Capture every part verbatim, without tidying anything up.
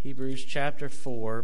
Hebrews chapter four,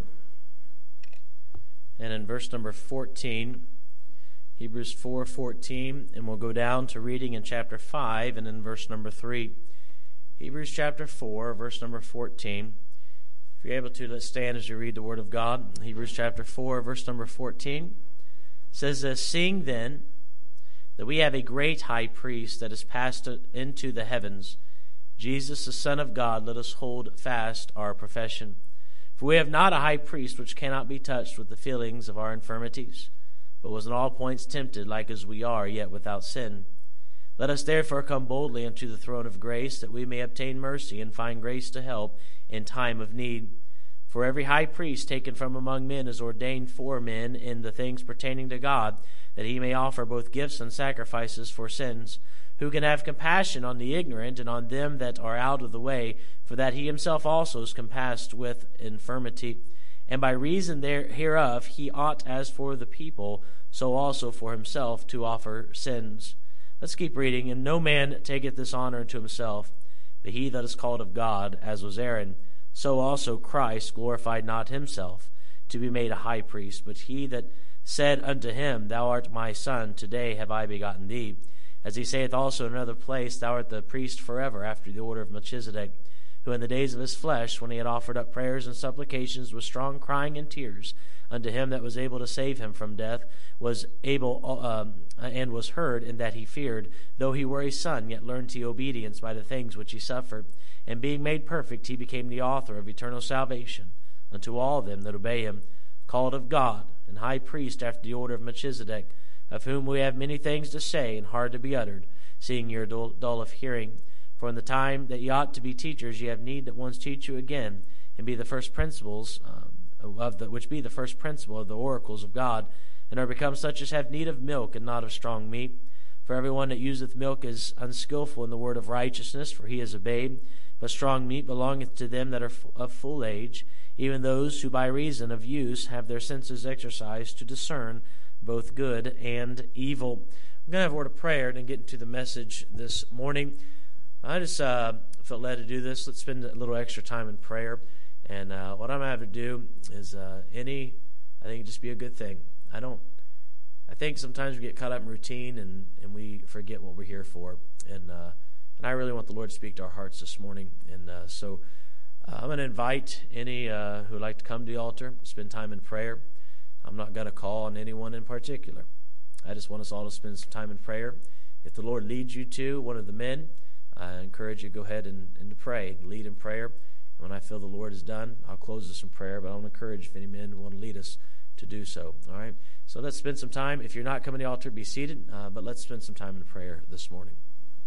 and in verse number fourteen, Hebrews four fourteen, and we'll go down to reading in chapter five and in verse number three. Hebrews chapter four, verse number fourteen. If you're able to, let's stand as you read the Word of God. Hebrews chapter four, verse number fourteen says this, "Seeing then that we have a great high priest that has passed into the heavens, Jesus, the Son of God, let us hold fast our profession. For we have not a high priest which cannot be touched with the feelings of our infirmities, but was in all points tempted like as we are, yet without sin. Let us therefore come boldly unto the throne of grace, that we may obtain mercy and find grace to help in time of need. For every high priest taken from among men is ordained for men in the things pertaining to God, that he may offer both gifts and sacrifices for sins, who can have compassion on the ignorant and on them that are out of the way, for that he himself also is compassed with infirmity. And by reason there, hereof he ought, as for the people, so also for himself, to offer sins." Let's keep reading. "And no man taketh this honor unto himself, but he that is called of God, as was Aaron. So also Christ glorified not himself to be made a high priest, but he that said unto him, Thou art my son, today have I begotten thee. As he saith also in another place, Thou art the priest forever, after the order of Melchizedek, who in the days of his flesh, when he had offered up prayers and supplications with strong crying and tears unto him that was able to save him from death, was able um, and was heard, in that he feared, though he were a son, yet learned he obedience by the things which he suffered. And being made perfect, he became the author of eternal salvation unto all them that obey him, called of God, and high priest after the order of Melchizedek, of whom we have many things to say and hard to be uttered, seeing ye are dull, dull of hearing. For in the time that ye ought to be teachers, ye have need that one teach you again, and be the first principles um, of the which be the first principle of the oracles of God, and are become such as have need of milk and not of strong meat. For everyone that useth milk is unskillful in the word of righteousness, for he is a babe. But strong meat belongeth to them that are of full age, even those who by reason of use have their senses exercised to discern both good and evil." We're going to have a word of prayer and then get into the message this morning. I just uh, felt led to do this. Let's spend a little extra time in prayer. And uh, what I'm going to have to do is uh, any, I think, just be a good thing. I don't, I think sometimes we get caught up in routine and, and we forget what we're here for. And uh, and I really want the Lord to speak to our hearts this morning. And uh, so uh, I'm going to invite any uh, who would like to come to the altar, spend time in prayer. I'm not going to call on anyone in particular. I just want us all to spend some time in prayer. If the Lord leads you to one of the men, I encourage you to go ahead and, and to pray, lead in prayer. And when I feel the Lord is done, I'll close this in prayer. But I want to encourage if any men want to lead us to do so. All right. So let's spend some time. If you're not coming to the altar, be seated. Uh, but let's spend some time in prayer this morning.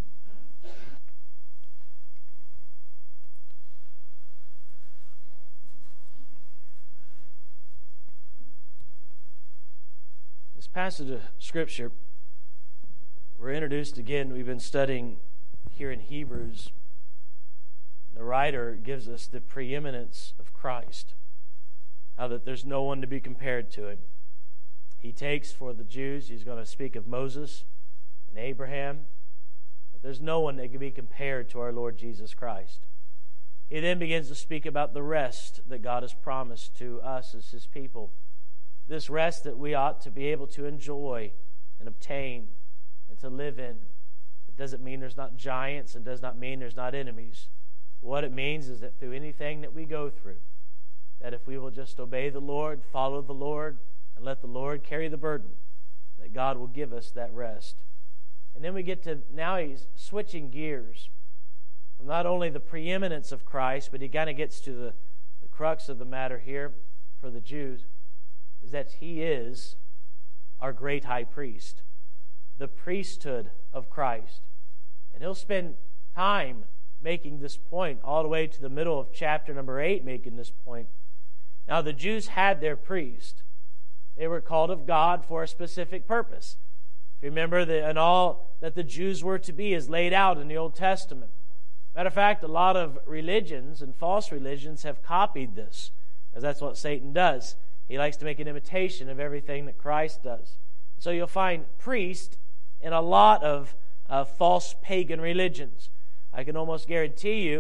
This passage of Scripture, we're introduced again. We've been studying here in Hebrews. The writer gives us the preeminence of Christ, how that there's no one to be compared to him. He takes for the Jews, he's going to speak of Moses and Abraham, but there's no one that can be compared to our Lord Jesus Christ. He then begins to speak about the rest that God has promised to us as his people. This rest that we ought to be able to enjoy and obtain and to live in. It doesn't mean there's not giants and does not mean there's not enemies. What it means is that through anything that we go through, that if we will just obey the Lord, follow the Lord, and let the Lord carry the burden, that God will give us that rest. And then we get to, now he's switching gears from not only the preeminence of Christ, but he kind of gets to the, the crux of the matter here for the Jews, is that he is our great high priest, the priesthood of Christ. And he'll spend time making this point all the way to the middle of chapter number eight, making this point. Now, the Jews had their priest. They were called of God for a specific purpose. If you remember, that and all that the Jews were to be is laid out in the Old Testament. Matter of fact, a lot of religions and false religions have copied this, because that's what Satan does. He likes to make an imitation of everything that Christ does. So you'll find priest in a lot of uh, false pagan religions. I can almost guarantee you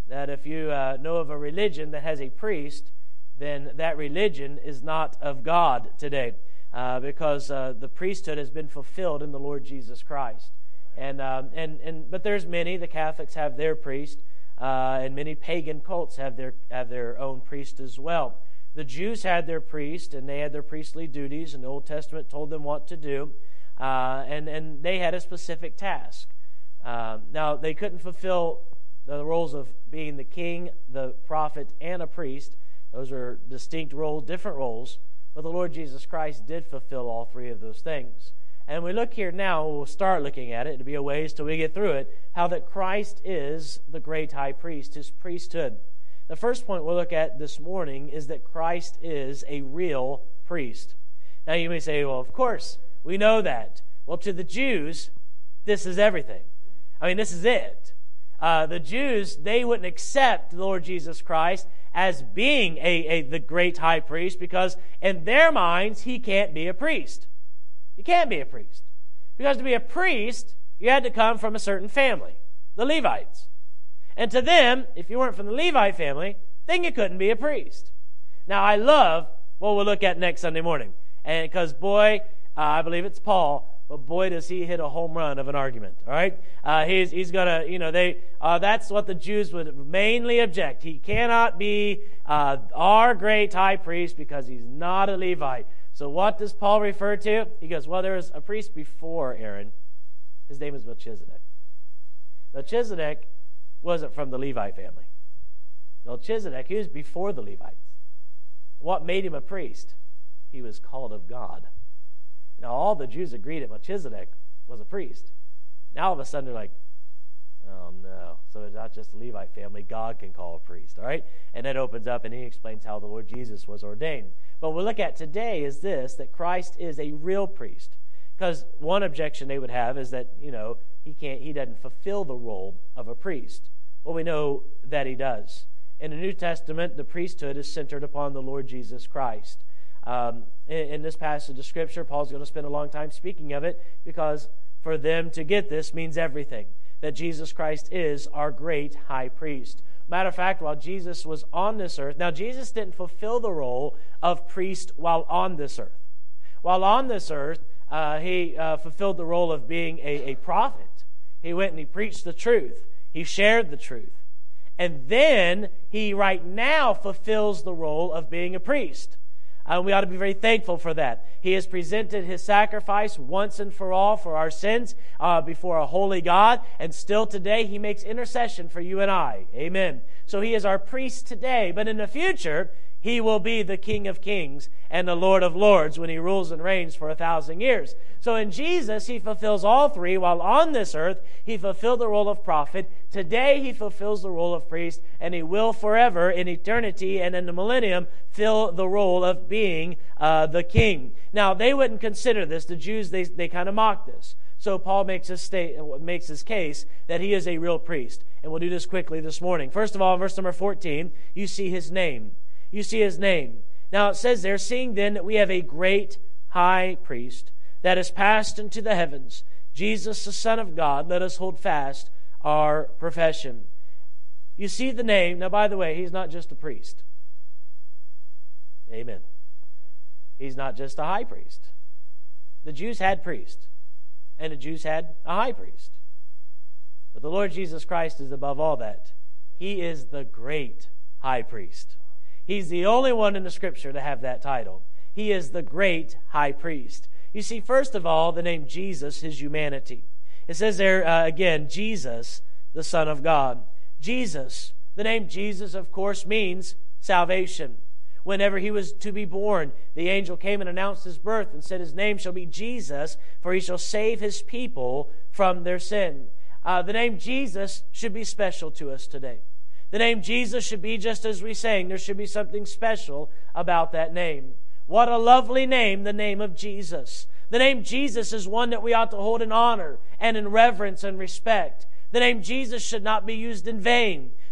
that if you uh, know of a religion that has a priest, then that religion is not of God today, uh, because uh, the priesthood has been fulfilled in the Lord Jesus Christ. And um, and and but there's many. The Catholics have their priest, uh, and many pagan cults have their have their own priest as well. The Jews had their priest, and they had their priestly duties, and the Old Testament told them what to do, uh, and and they had a specific task. Um, now they couldn't fulfill the roles of being the king, the prophet, and a priest. Those are distinct roles, different roles. But the Lord Jesus Christ did fulfill all three of those things. And we look here now, we'll start looking at it, it'll be a ways till we get through it, how that Christ is the great high priest, his priesthood. The first point we'll look at this morning is that Christ is a real priest. Now you may say, well, of course, we know that. Well, to the Jews, this is everything. I mean, this is it. Uh, the Jews, they wouldn't accept the Lord Jesus Christ as being a, a the great high priest, because in their minds, he can't be a priest. You can't be a priest. Because to be a priest, you had to come from a certain family, the Levites. And to them, if you weren't from the Levite family, then you couldn't be a priest. Now, I love what we'll look at next Sunday morning. And because, boy, uh, I believe it's Paul, but boy, does he hit a home run of an argument, all right? Uh, he's he's going to, you know, they uh, that's what the Jews would mainly object. He cannot be uh, our great high priest because he's not a Levite. So what does Paul refer to? He goes, well, there was a priest before Aaron. His name is Melchizedek. Melchizedek wasn't from the Levite family. Melchizedek, he was before the Levites. What made him a priest? He was called of God. Now, all the Jews agreed that Melchizedek was a priest. Now, all of a sudden, they're like, oh, no. So it's not just the Levite family. God can call a priest, all right? And that opens up, and he explains how the Lord Jesus was ordained. But what we'll look at today is this, that Christ is a real priest. Because one objection they would have is that, you know, he can't, he doesn't fulfill the role of a priest. Well, we know that he does. In the New Testament, the priesthood is centered upon the Lord Jesus Christ. Um, in, in this passage of Scripture, Paul's going to spend a long time speaking of it, because for them to get this means everything, that Jesus Christ is our great high priest. Matter of fact, while Jesus was on this earth, now Jesus didn't fulfill the role of priest while on this earth. While on this earth, uh, he uh, fulfilled the role of being a, a prophet. He went and he preached the truth. He shared the truth. And then he right now fulfills the role of being a priest. And we ought to be very thankful for that. He has presented his sacrifice once and for all for our sins uh, before a holy God. And still today, he makes intercession for you and I. Amen. So he is our priest today. But in the future, he will be the King of Kings and the Lord of Lords when he rules and reigns for a thousand years. So in Jesus, he fulfills all three. While on this earth, he fulfilled the role of prophet. Today, he fulfills the role of priest. And he will forever, in eternity and in the millennium, fill the role of being uh, the king. Now, they wouldn't consider this. The Jews, they, they kind of mock this. So Paul makes his, state, makes his case that he is a real priest. And we'll do this quickly this morning. First of all, in verse number fourteen, you see his name. You see his name. Now it says there, seeing then that we have a great high priest that has passed into the heavens, Jesus the Son of God, let us hold fast our profession. You see the name. Now, by the way, he's not just a priest. Amen. He's not just a high priest. The Jews had priests, and the Jews had a high priest. But the Lord Jesus Christ is above all that. He is the great high priest. He's the only one in the Scripture to have that title. He is the great high priest. You see, first of all, the name Jesus, his humanity. It says there, uh, again, Jesus, the Son of God. Jesus. The name Jesus, of course, means salvation. Whenever he was to be born, the angel came and announced his birth and said, his name shall be Jesus, for he shall save his people from their sin. Uh, the name Jesus should be special to us today. The name Jesus should be, just as we sang, there should be something special about that name. What a lovely name, the name of Jesus. The name Jesus is one that we ought to hold in honor and in reverence and respect. The name Jesus should not be used in vain.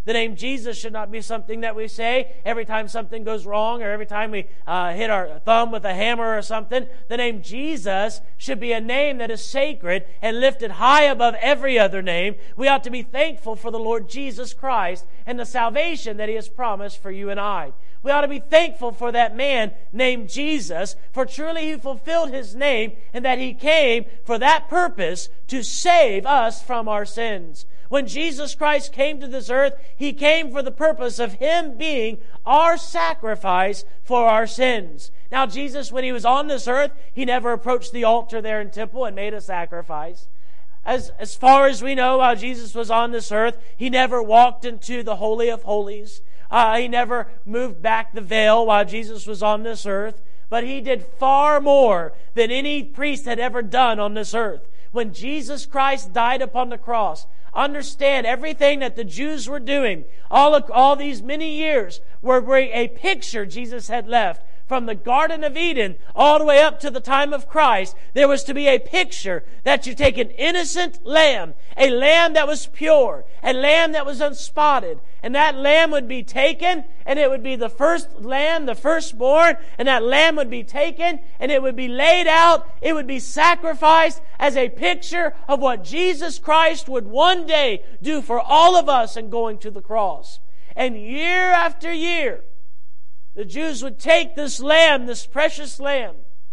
The name Jesus should not be something that we say every time something goes wrong or every time we uh, hit our thumb with a hammer or something. The name Jesus should be a name that is sacred and lifted high above every other name. We ought to be thankful for the Lord Jesus Christ and the salvation that He has promised for you and I. We ought to be thankful for that man named Jesus, for truly He fulfilled His name and that He came for that purpose, to save us from our sins. When Jesus Christ came to this earth, He came for the purpose of Him being our sacrifice for our sins. Now, Jesus, when He was on this earth, He never approached the altar there in temple and made a sacrifice. As, as far as we know, while Jesus was on this earth, He never walked into the Holy of Holies. Uh, he never moved back the veil while Jesus was on this earth. But He did far more than any priest had ever done on this earth. When Jesus Christ died upon the cross, understand everything that the Jews were doing, all, of, all these many years, were, were a picture Jesus had left. From the Garden of Eden all the way up to the time of Christ, there was to be a picture that you take an innocent lamb, a lamb that was pure, a lamb that was unspotted, and that lamb would be taken, and it would be the first lamb, the firstborn, and that lamb would be taken, and it would be laid out, it would be sacrificed as a picture of what Jesus Christ would one day do for all of us in going to the cross. And year after year, the Jews would take this lamb, this precious lamb,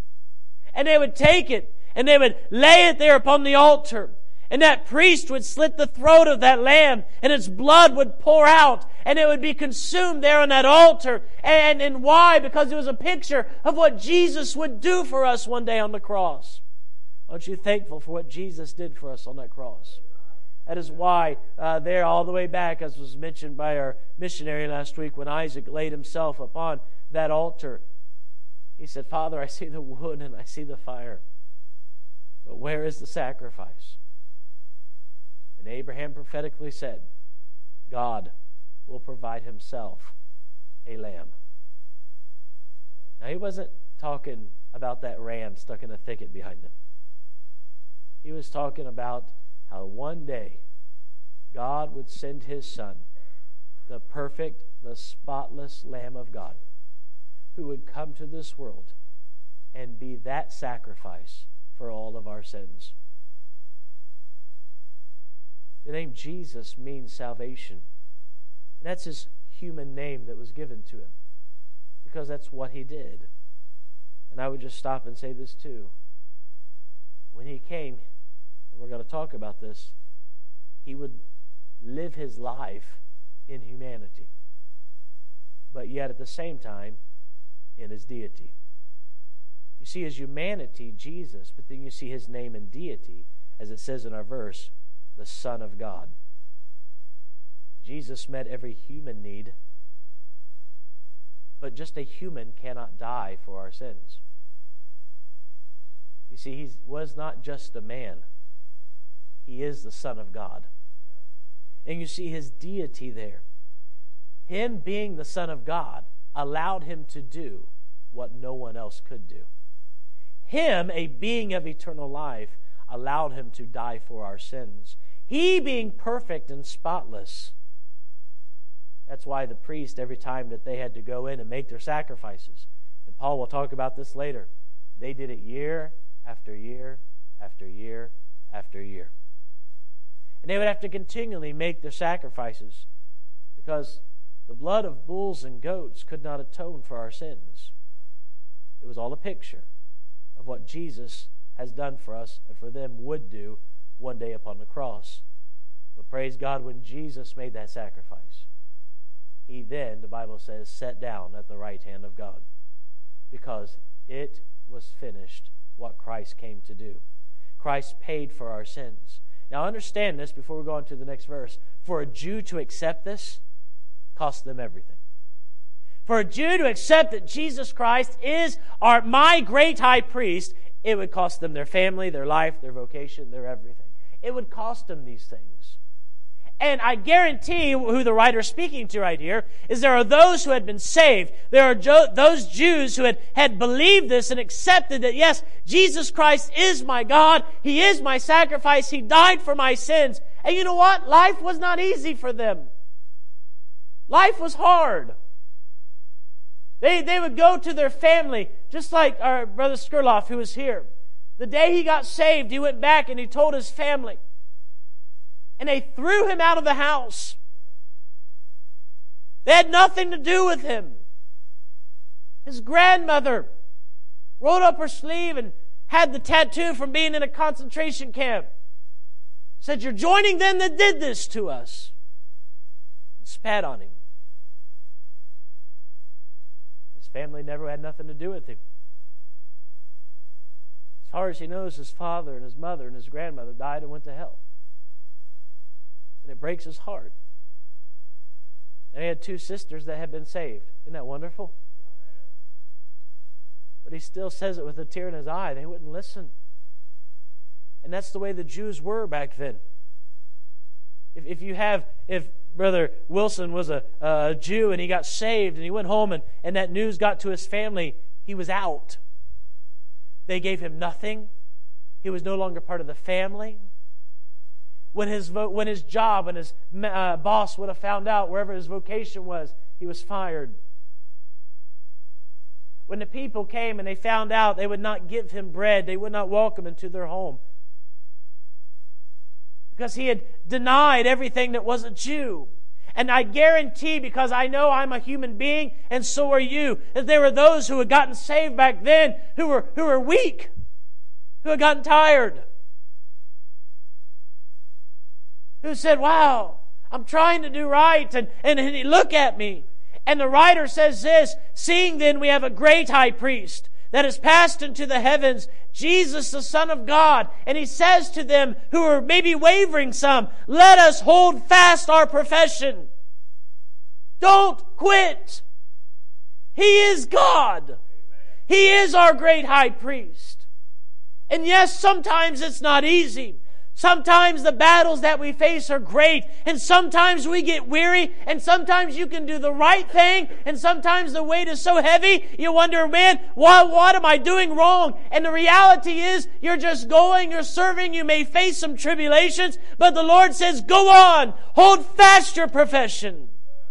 and they would take it, and they would lay it there upon the altar. And that priest would slit the throat of that lamb, and its blood would pour out, and it would be consumed there on that altar. And, and why? Because it was a picture of what Jesus would do for us one day on the cross. Aren't you thankful for what Jesus did for us on that cross? That is why uh, there all the way back, as was mentioned by our missionary last week, when Isaac laid himself upon that altar, he said, "Father, I see the wood and I see the fire, but where is the sacrifice?" And Abraham prophetically said, God will provide Himself a lamb. Now, he wasn't talking about that ram stuck in a thicket behind him. He was talking about how one day God would send His Son, the perfect, the spotless Lamb of God, who would come to this world and be that sacrifice for all of our sins. The name Jesus means salvation. And that's His human name that was given to Him, because that's what He did. And I would just stop and say this too. When He came, and we're going to talk about this, He would live His life in humanity, but yet at the same time in His deity. You see His humanity, Jesus, but then you see His name and deity, as it says in our verse, the Son of God. Jesus met every human need, but just a human cannot die for our sins. You see, He was not just a man. He is the Son of God. And you see His deity there. Him being the Son of God allowed Him to do what no one else could do. Him, a being of eternal life, allowed Him to die for our sins. He being perfect and spotless. That's why the priest, every time that they had to go in and make their sacrifices, and Paul will talk about this later, they did it year after year after year after year. And they would have to continually make their sacrifices, because the blood of bulls and goats could not atone for our sins. It was all a picture of what Jesus has done for us and for them would do one day upon the cross. But praise God, when Jesus made that sacrifice, He then, the Bible says, sat down at the right hand of God, because it was finished what Christ came to do. Christ paid for our sins. Now understand this before we go on to the next verse. For a Jew to accept this cost them everything. For a Jew to accept that Jesus Christ is our my great high priest, it would cost them their family, their life, their vocation, their everything. It would cost them these things. And I guarantee who the writer is speaking to right here is there are those who had been saved. There are jo- those Jews who had, had believed this and accepted that, yes, Jesus Christ is my God. He is my sacrifice. He died for my sins. And you know what? Life was not easy for them. Life was hard. They, they would go to their family, just like our brother Skurloff, who was here. The day he got saved, he went back and he told his family. And they threw him out of the house. They had nothing to do with him. His grandmother rolled up her sleeve and had the tattoo from being in a concentration camp. Said, "You're joining them that did this to us." And spat on him. His family never had nothing to do with him. As far as he knows, his father and his mother and his grandmother died and went to hell. And it breaks his heart. And he had two sisters that had been saved. Isn't that wonderful? But he still says it with a tear in his eye. They wouldn't listen. And that's the way the Jews were back then. If, if you have, if Brother Wilson was a, a Jew and he got saved and he went home and, and that news got to his family, he was out. They gave him nothing. He was no longer part of the family. When his vo- when his job and his uh, boss would have found out wherever his vocation was, he was fired. When the people came and they found out, they would not give him bread. They would not welcome him to their home. Because he had denied everything that was a Jew. And I guarantee, because I know I'm a human being, and so are you, that there were those who had gotten saved back then who were, who were weak, who had gotten tired, who said, "Wow, I'm trying to do right, and, and, and look at me." And the writer says this, "Seeing then we have a great high priest that has passed into the heavens, Jesus the Son of God." And he says to them who are maybe wavering some, "Let us hold fast our profession." Don't quit. He is God. Amen. He is our great high priest. And yes, sometimes it's not easy. Sometimes the battles that we face are great, and sometimes we get weary, and sometimes you can do the right thing, and sometimes the weight is so heavy, you wonder, man, what, what am I doing wrong? And the reality is, you're just going, you're serving, you may face some tribulations, but the Lord says, go on, hold fast your profession.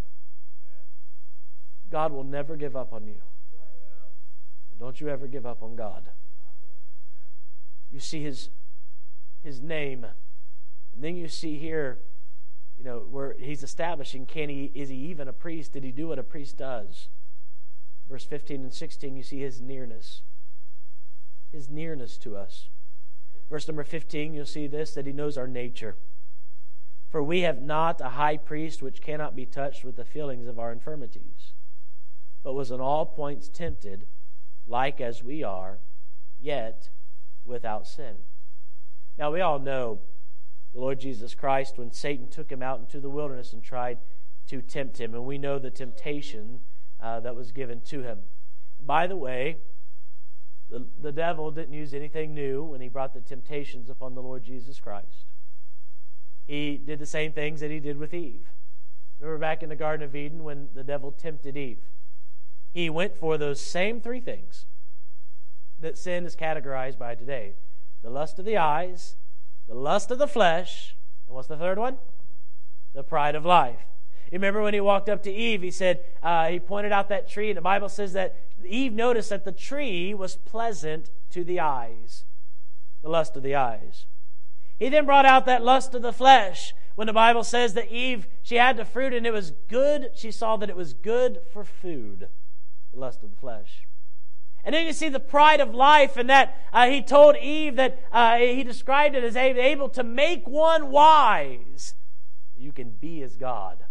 God will never give up on you. Don't you ever give up on God. You see His His name. And then you see here, you know, where he's establishing, can he, is he even a priest? Did he do what a priest does? Verse fifteen and sixteen, you see his nearness. His nearness to us. Verse number fifteen, you'll see this, that he knows our nature. For we have not a high priest which cannot be touched with the feelings of our infirmities, but was in all points tempted, like as we are, yet without sin. Now, we all know the Lord Jesus Christ when Satan took him out into the wilderness and tried to tempt him. And we know the temptation uh, that was given to him. By the way, the, the devil didn't use anything new when he brought the temptations upon the Lord Jesus Christ. He did the same things that he did with Eve. Remember back in the Garden of Eden when the devil tempted Eve? He went for those same three things that sin is categorized by today. The lust of the eyes, the lust of the flesh, and what's the third one? The pride of life. You remember when he walked up to Eve, he said, uh, he pointed out that tree, and the Bible says that Eve noticed that the tree was pleasant to the eyes. The lust of the eyes. He then brought out that lust of the flesh, when the Bible says that Eve, she had the fruit and it was good, she saw that it was good for food. The lust of the flesh. And then you see the pride of life, and that uh, he told Eve that uh, he described it as able to make one wise. You can be as God.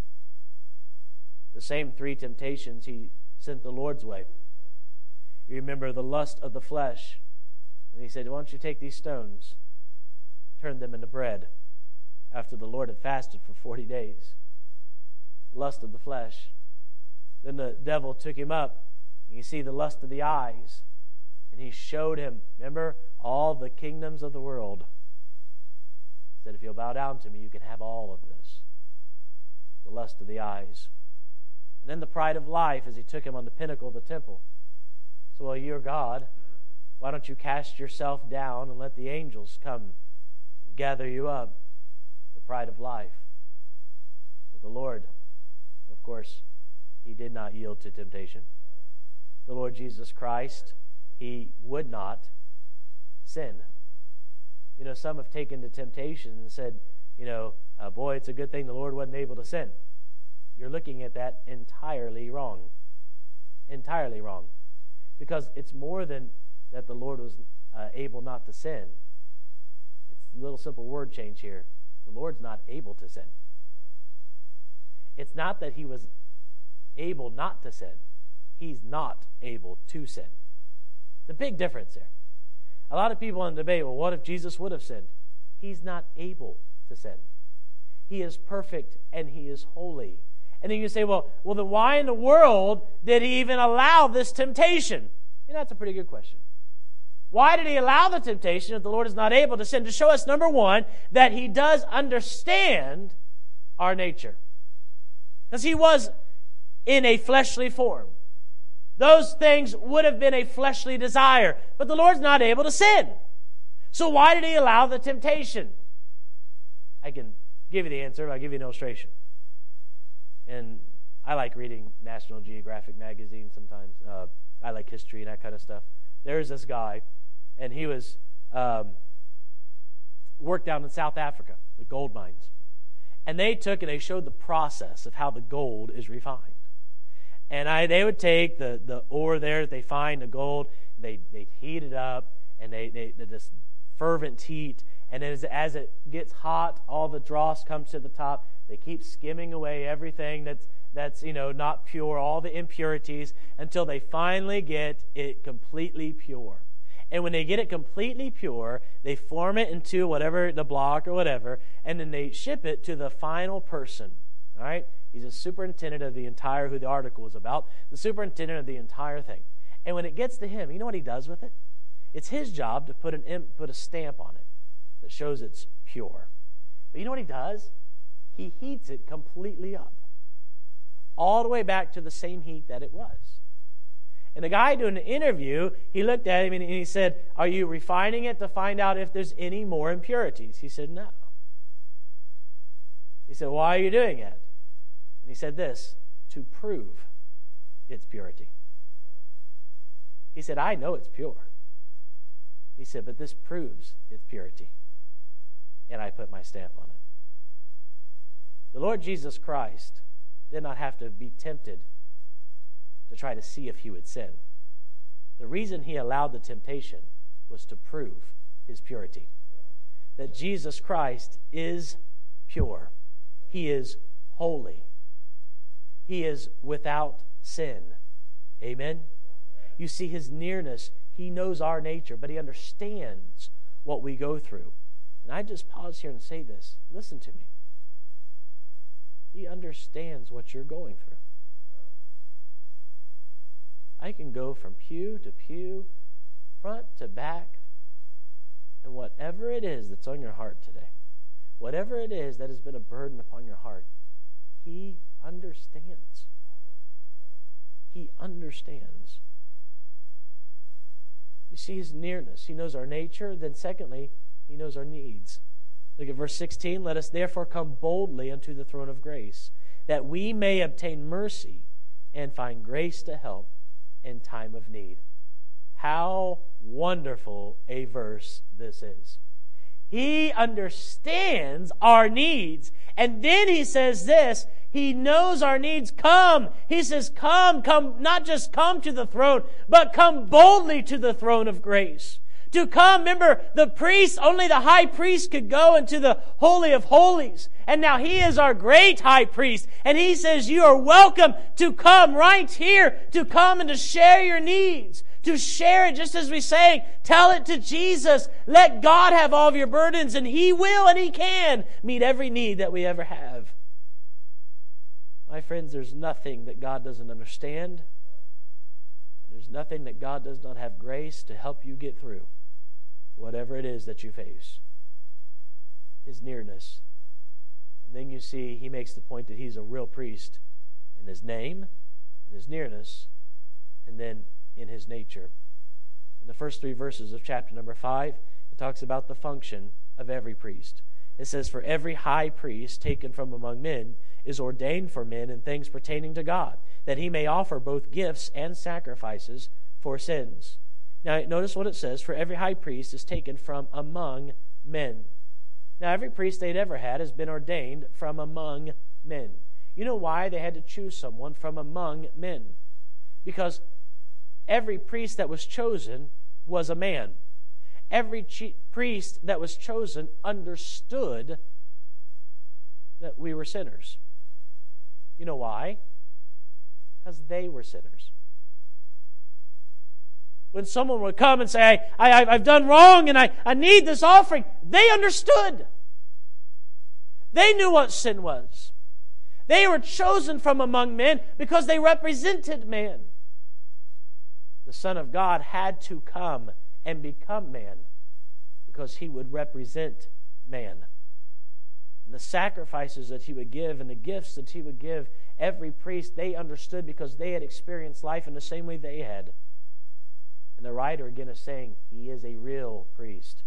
The same three temptations he sent the Lord's way. You remember the lust of the flesh, when he said, "Why don't you take these stones, turn them into bread," after the Lord had fasted for forty days. Lust of the flesh. Then the devil took him up. You see the lust of the eyes. And he showed him, remember, all the kingdoms of the world. He said, if you'll bow down to me, you can have all of this. The lust of the eyes. And then the pride of life as he took him on the pinnacle of the temple. So, well, you're God. Why don't you cast yourself down and let the angels come and gather you up? The pride of life. But the Lord, course, he did not yield to temptation. The Lord Jesus Christ, he would not sin. You know, some have taken to temptation and said, you know, uh, boy, it's a good thing the Lord wasn't able to sin. You're looking at that entirely wrong. Entirely wrong. Because it's more than that the Lord was uh, able not to sin. It's a little simple word change here. The Lord's not able to sin. It's not that he was able not to sin. He's not able to sin. The big difference there. A lot of people in debate, well, what if Jesus would have sinned? He's not able to sin. He is perfect and he is holy. And then you say, well, well, then why in the world did he even allow this temptation? You know, that's a pretty good question. Why did he allow the temptation if the Lord is not able to sin? To show us, number one, that he does understand our nature. Because he was in a fleshly form. Those things would have been a fleshly desire, but the Lord's not able to sin. So why did he allow the temptation? I can give you the answer. I'll give you an illustration. And I like reading National Geographic magazine sometimes. Uh, I like history and that kind of stuff. There's this guy, and he was um, worked down in South Africa, the gold mines. And they took and they showed the process of how the gold is refined. And I, they would take the, the ore there that they find, the gold, they they heat it up, and they, they, they this fervent heat, and as, as it gets hot, all the dross comes to the top. They keep skimming away everything that's, that's you know, not pure, all the impurities, until they finally get it completely pure. And when they get it completely pure, they form it into whatever, the block or whatever, and then they ship it to the final person, all right? He's a superintendent of the entire, who the article was about, the superintendent of the entire thing. And when it gets to him, you know what he does with it? It's his job to put an put a stamp on it that shows it's pure. But you know what he does? He heats it completely up, all the way back to the same heat that it was. And the guy doing the interview, he looked at him and he said, are you refining it to find out if there's any more impurities? He said, no. He said, why are you doing it? And he said this, to prove its purity. He said, I know it's pure. He said, but this proves its purity. And I put my stamp on it. The Lord Jesus Christ did not have to be tempted to try to see if he would sin. The reason he allowed the temptation was to prove his purity. That Jesus Christ is pure. He is holy. He is without sin. Amen? You see his nearness. He knows our nature, but he understands what we go through. And I just pause here and say this. Listen to me. He understands what you're going through. I can go from pew to pew, front to back, and whatever it is that's on your heart today, whatever it is that has been a burden upon your heart, he understands. He understands. You see his nearness. He knows our nature. Then secondly, he knows our needs. Look at verse sixteen. Let us therefore come boldly unto the throne of grace, that we may obtain mercy and find grace to help in time of need. How wonderful a verse this is. He understands our needs. And then he says this, he knows our needs. Come. He says, come, come, not just come to the throne, but come boldly to the throne of grace. To come, remember, the priest, only the high priest could go into the Holy of Holies. And now he is our great high priest. And he says, you are welcome to come right here, to come and to share your needs. To share it, just as we sang, tell it to Jesus. Let God have all of your burdens, and he will and he can meet every need that we ever have. My friends, there's nothing that God doesn't understand. There's nothing that God does not have grace to help you get through, whatever it is that you face. His nearness. And then you see he makes the point that he's a real priest in his name, in his nearness, and then in his nature. In the first three verses of chapter number five, it talks about the function of every priest. It says, for every high priest taken from among men is ordained for men in things pertaining to God, that he may offer both gifts and sacrifices for sins. Now, notice what it says, for every high priest is taken from among men. Now, every priest they'd ever had has been ordained from among men. You know why they had to choose someone from among men? Because every priest that was chosen was a man. Every priest that was chosen understood that we were sinners. You know why? Because they were sinners. When someone would come and say, I, I, I've done wrong and I, I need this offering, they understood. They knew what sin was. They were chosen from among men because they represented man. The Son of God had to come and become man because he would represent man. And the sacrifices that he would give and the gifts that he would give, every priest, they understood because they had experienced life in the same way they had. And the writer again is saying he is a real priest.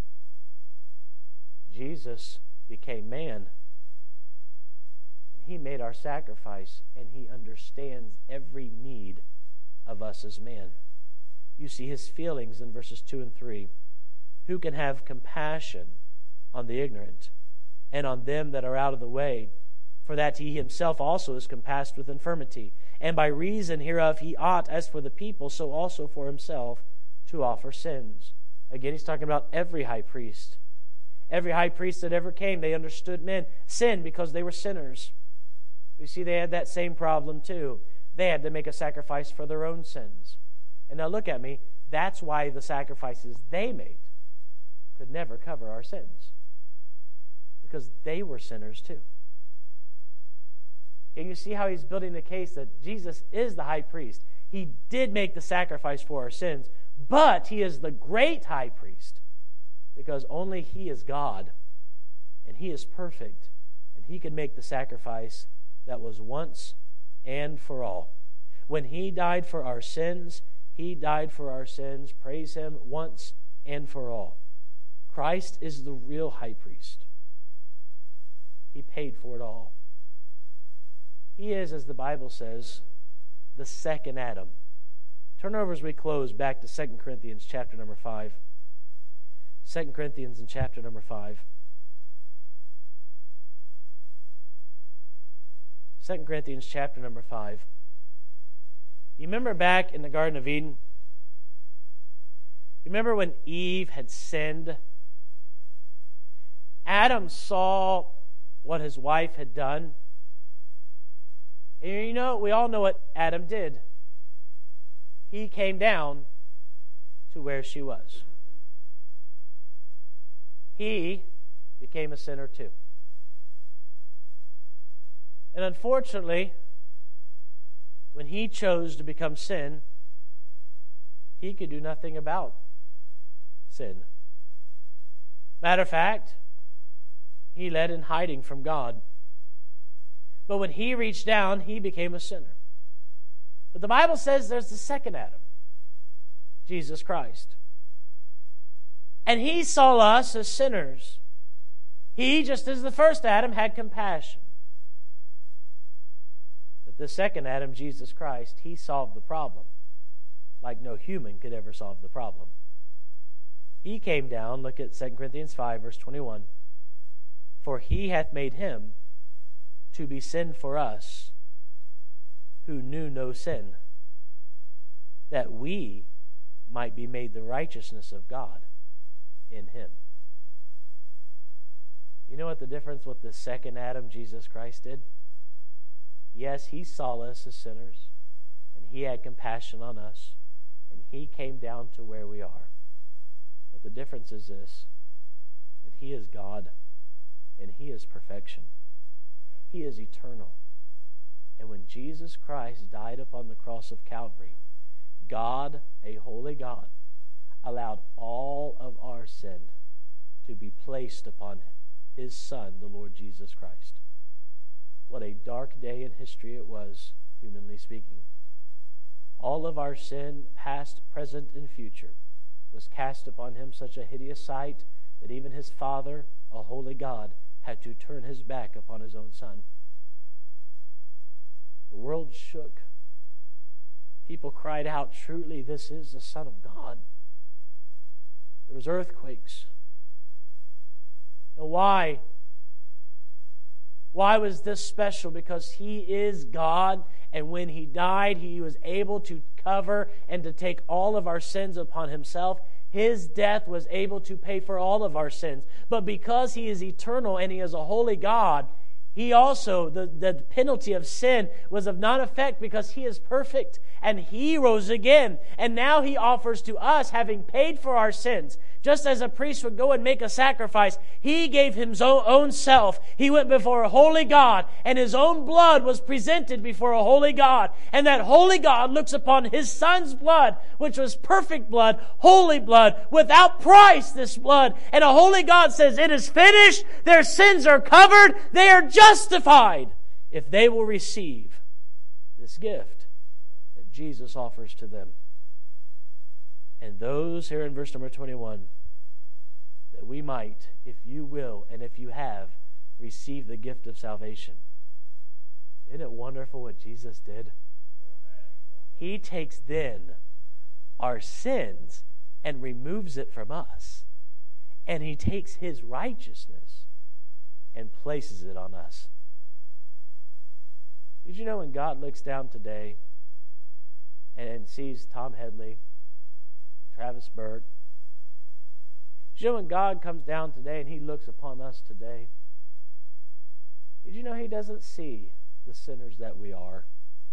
Jesus became man. And he made our sacrifice, and he understands every need of us as man. You see his feelings in verses two and three. Who can have compassion on the ignorant and on them that are out of the way? For that he himself also is compassed with infirmity. And by reason hereof he ought, as for the people, so also for himself, to offer sins. Again, he's talking about every high priest. Every high priest that ever came, they understood men sin because they were sinners. You see, they had that same problem too. They had to make a sacrifice for their own sins. And now look at me. That's why the sacrifices they made could never cover our sins. Because they were sinners too. Can you see how he's building the case that Jesus is the high priest? He did make the sacrifice for our sins, but he is the great high priest because only he is God and he is perfect and he could make the sacrifice that was once and for all. When he died for our sins, he died for our sins. Praise him once and for all. Christ is the real high priest. He paid for it all. He is, as the Bible says, the second Adam. Turn over as we close back to Second Corinthians chapter number five. Second Corinthians in chapter number five. Second Corinthians chapter number five. You remember back in the Garden of Eden? You remember when Eve had sinned? Adam saw what his wife had done. And you know, we all know what Adam did. He came down to where she was. He became a sinner too. And unfortunately, when he chose to become sin, he could do nothing about sin. Matter of fact, he led in hiding from God. But when he reached down, he became a sinner. But the Bible says there's the second Adam, Jesus Christ. And he saw us as sinners. He, just as the first Adam, had compassion. But the second Adam, Jesus Christ, he solved the problem like no human could ever solve the problem. He came down, look at Second Corinthians five, verse twenty-one. For he hath made him to be sin for us, who knew no sin, that we might be made the righteousness of God in him. You know what the difference with the second Adam, Jesus Christ, did? Yes, he saw us as sinners, and he had compassion on us, and he came down to where we are. But the difference is this, that he is God, and he is perfection. He is eternal. And when Jesus Christ died upon the cross of Calvary, God, a holy God, allowed all of our sin to be placed upon his Son, the Lord Jesus Christ. What a dark day in history it was, humanly speaking. All of our sin, past, present, and future, was cast upon him, such a hideous sight that even his Father, a holy God, had to turn his back upon his own Son. The world shook. People cried out, "Truly, this is the Son of God." There was earthquakes. Now, why? Why was this special? Because He is God, and when He died, He was able to cover and to take all of our sins upon Himself. His death was able to pay for all of our sins. But because He is eternal and He is a holy God, He also, the, the penalty of sin was of none effect because He is perfect. And He rose again. And now He offers to us, having paid for our sins. Just as a priest would go and make a sacrifice, He gave His own, own self. He went before a holy God, and His own blood was presented before a holy God. And that holy God looks upon His Son's blood, which was perfect blood, holy blood, without price, this blood. And a holy God says, "It is finished. Their sins are covered. They are justified if they will receive this gift that Jesus offers to them." And those here in verse number twenty-one, that we might, if you will, and if you have, receive the gift of salvation. Isn't it wonderful what Jesus did? He takes then our sins and removes it from us. And He takes His righteousness and places it on us. Did you know when God looks down today and sees Tom Headley, Travis Burke, did you know when God comes down today and He looks upon us today, did you know He doesn't see the sinners that we are?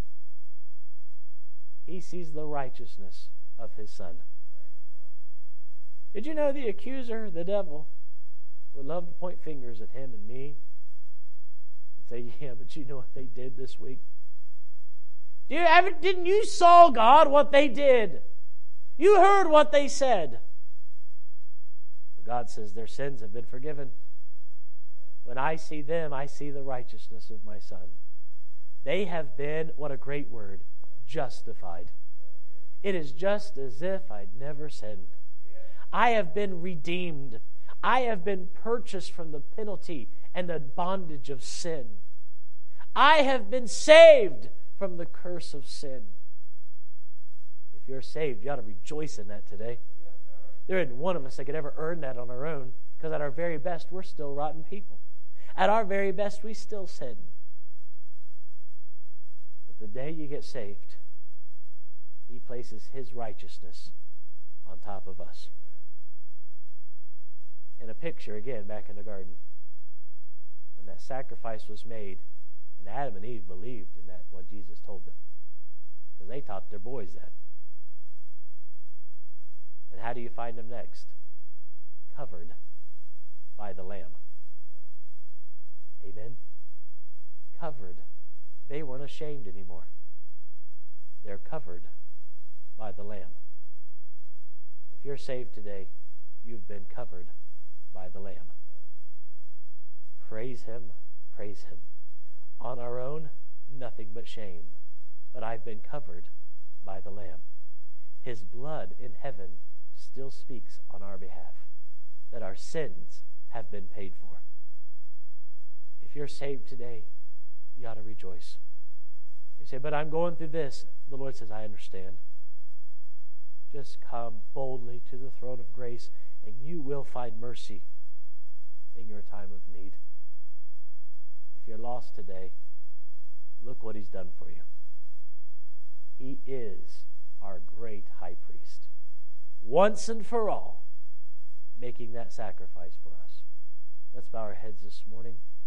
He sees the righteousness of His Son. Did you know the accuser, the devil, would love to point fingers at him and me and say, "Yeah, but you know what they did this week? Do you ever, didn't you saw, God, what they did? You heard what they said." But God says their sins have been forgiven. When I see them, I see the righteousness of my Son. They have been, what a great word, justified. It is just as if I'd never sinned. I have been redeemed. I have been purchased from the penalty and the bondage of sin. I have been saved from the curse of sin. If you're saved, you ought to rejoice in that today. There isn't one of us that could ever earn that on our own, because at our very best, we're still rotten people. At our very best, we still sin. But the day you get saved, He places His righteousness on top of us. In a picture, again, back in the garden, when that sacrifice was made, and Adam and Eve believed in that, what Jesus told them, because they taught their boys that. And how do you find them next? Covered by the Lamb. Amen? Covered. They weren't ashamed anymore. They're covered by the Lamb. If you're saved today, you've been covered by the Lamb. Praise Him, praise Him. On our own, nothing but shame. But I've been covered by the Lamb. His blood in heaven still speaks on our behalf, that our sins have been paid for. If you're saved today, you ought to rejoice. You say, "But I'm going through this." The Lord says, "I understand." Just come boldly to the throne of grace, and you will find mercy in your time of need. If you're lost today, look what He's done for you. He is our great high priest, once and for all, making that sacrifice for us. Let's bow our heads this morning.